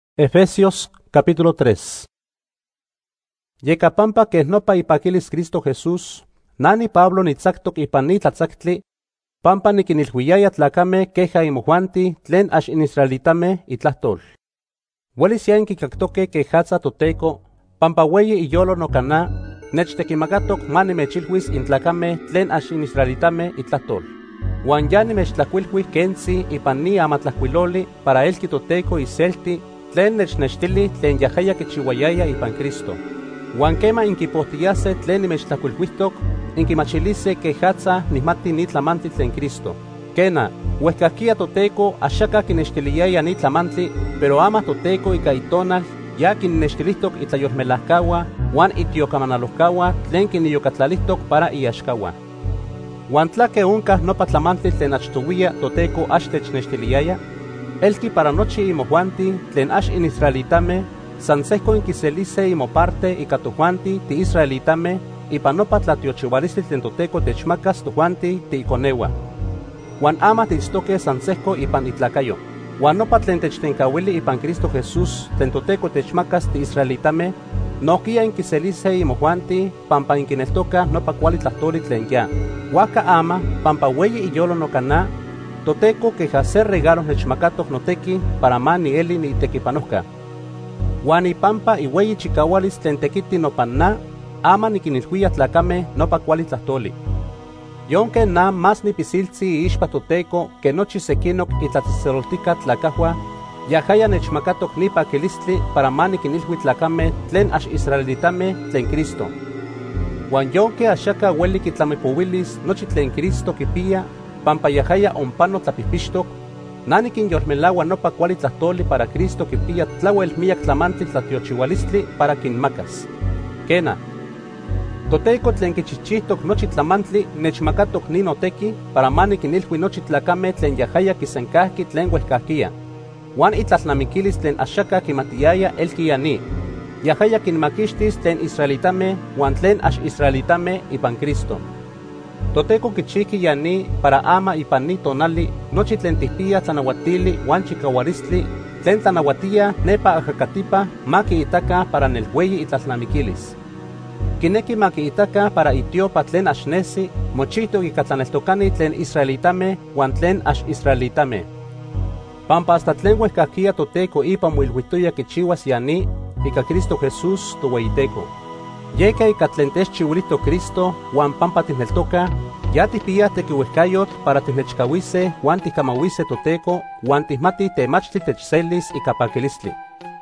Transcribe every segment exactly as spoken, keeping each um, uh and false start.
Efesios capítulo tres. Yecapampa que nopa ipaquilis Cristo Jesús, nani Pablo nitzactoc ipan ni tlatzactli, pampa niquinilhuiyaya tlacame queja imojuanti tlen ax in israelitame itlahtol. Uelis ya inquicactoque quejatza toteco, pampa hueyi iyolo no cana, nechtequimacatoc manimechilhuis in tlacame tlen ax in israelitame itlahtol. Huan ya nimechtlacuilhui kenzi ipan ni amatlahcuiloli para elki toteco iselti tlen nechnextili tlen yahaya kichihuayaya ipan Cristo. Huan quema inquipohtiyase tlen nimechtlacuilhuihtoc, inquimachilise quejatza nihmati ni tlamantli tlen Cristo. Kena, huehcahquia toteco axaca quinextiliyaya ni tlamantli, pero ama toteco ica itonal ya quinnextilihtoc itlayolmelahcaua huan itiocamanaloscaua tlen quiniyocatlalihtoc para iaxcaua. Huan tlaque oncah nopa tlamantli tlen achtowia toteco ax technextiliyaya, elki para nochi imojuanti tlen ax in israelitame, san sehco inquiselise imoparte ica tojuanti ti israelitame ipan nopa tlatiochiualistli tlen toteco techmacas tojuanti ti iconeua. Huan ama tiitztoque san sehco ipan itlacayo. Huan nopa tlen techtencauili ipan Cristo Jesús tlen toteco techmacas ti israelitame, noquia inquiselise imojuanti pampa inquineltoca nopa cuali tlahtoli tlen ya. Huaca ama pampa hueyi iyolo no cana, toteco queja ser regalos nechmacatoc notequi para ma ni eli ni tequipanohca. Huan ipampa ihueyi chicahualis tlen tequiti nopan na, ama niquinilhuia tlacame nopa cuali tlahtoli. Yonque na mas nipisiltzi iixpa toteco que nochi sequinoc itlatzeseroltica tlacahua, yahaya nechmacatoc ni paquilistli para ma niquinilhui tlacame tlen ax israelitame tlen Cristo. Huan yonque axaca hueli quitlamipowilis nochi tlen Cristo quipia, pampa yahaya ompano tlapihpixtoc, nani quinyolmelaua nopa cuali tlahtoli para Cristo quipia tlauel miyac tlamantli tlatiochiualistli para quinmacas. Kena, toteco tlen quichichihtoc nochi tlamantli nechmacatoc ni notequi para ma niquinilhui nochi tlacame tlen yahaya quisencahqui tlen huehcahquia, huan itlalnamiquilis tlen axaca quimatiaya elki yani, yahaya quinmaquixtis tlen israelitame huan tlen ax israelitame ipan Cristo. Toteco quichihqui yani para ama ipan ni tonali nochi tlen tihpia tlanauatili huan chicaualistli tlen tlanauatia nepa ajacatipa ma quiitaca para nelhueyi itlalnamiquilis. Quineki ma quiitaca para itiopa tlen ax nesi mochihtoc ica tlaneltocani tlen israelitame huan tlen ax israelitame. Pampa hasta tlen huehcahquia toteco ipa moilhuitoya quichihuas yani ica Cristo Jesús tohueyiteco. Yeca ica tlen techchiuilito Cristo huan pampa tihneltoca, ya tihpia tequiuehcayot para tihnechcahuise huan tihcamahuise toteco huan tihmati temachtli techselis ica paquilistli.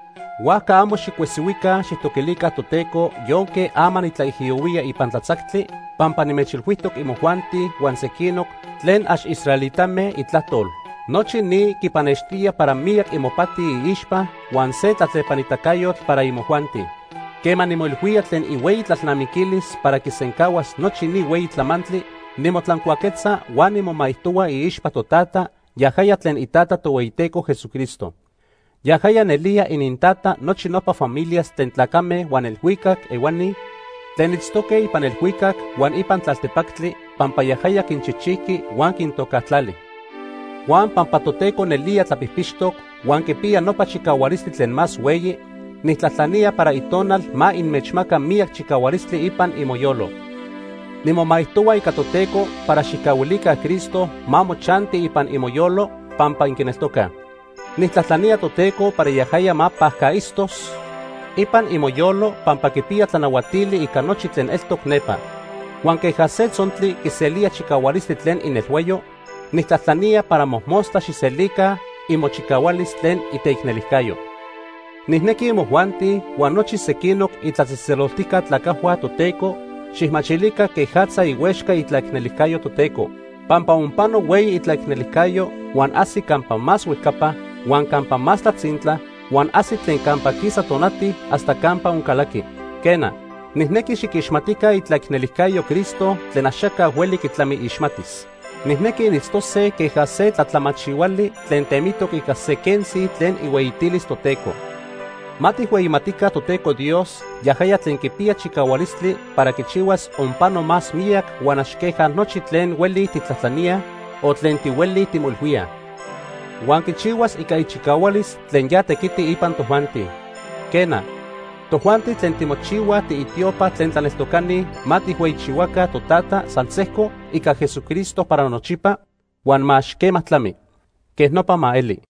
Huaca amo xicuesihuica xihtoquilica toteco yonque ama nitlaihiyouia ipan tlatzactli, pampa nimechilhuihtoc imojuanti huan sequinoc tlen ax israelitame itlahtol. Nochi ni quipanextia para miyac imopati iixpa huan se tlatlepanitacayot para imojuanti. Quema nimoilhuia tlen ihueyi tlalnamiquilis para quisencahuas nochi ni hueyi tlamantli, nimotlancuaquetza huan nimomaihtoua iixpa totata, yahaya tlen itata tohueyiteco Jesucristo. Yahaya nelia inintata nochi nopa familias tlen tlacame huan elhuicac ewani, tlen itztoque ipan elhuicac huan ipan tlaltepactli, pampa yahaya quinchichihqui huan quintocahtlali. Huan pampa toteco nelia tlapihpixtoc huan quipia nopa chicaualistli tlen mas hueyi, nitlatlania para itonal ma inmechmaca miyac chicaualistli ipan imoyolo. Nimomaihtoua ica toteco para xicauilica Cristo ma mochanti ipan imoyolo pampa inquineltoca. Nitlatlania toteco para yahaya ma pahcaistos ipan imoyolo pampa quipia tlanauatili ica nochi tlen eltoc nepa. Huan queja se tzontli quiselia chicaualistli tlen inelhueyo, nitlatlania para mohmostla xiselica imochicaualis tlen iteicnelihcayo. Nihneki imojuanti huan nochi sequinoc itlatzeseroltica tlacahua toteco, xihmachilica quejatza ihuexca itlaicnelihcayo toteco, pampa ompano hueyi itlaicnelihcayo huan asi campa mas huehcapa, huan campa mas tlatzintla, huan asi tlen campa quisa tonati hasta campa oncalaqui. Kena, nihneki xiquixmatica itlaicnelihcayo Cristo tlen axaca hueli quitlami ixmatis. Nihneki nitztose queja se tlatlamachiuali tlen temitoc ica se kensi tlen ihueyitilis toteco. Matihueyimatica toteco Dios, yahaya tlen quipia chicaualistli para quichihuas ompano mas miyac huan axqueja nochi tlen hueli titlatlania o tlen tihueli timolhuia. Huan kichiwas ika ichikawalis tlen ya tekiti ipan tojuanti. Kena, tojuanti tlen timochiwa ti itiopa tlen tlaneltokani ma tihueyichiwaka totata salsejko ika Jesucristo para nochipa, huan mach kemah tlami. Keh nopa ma eli.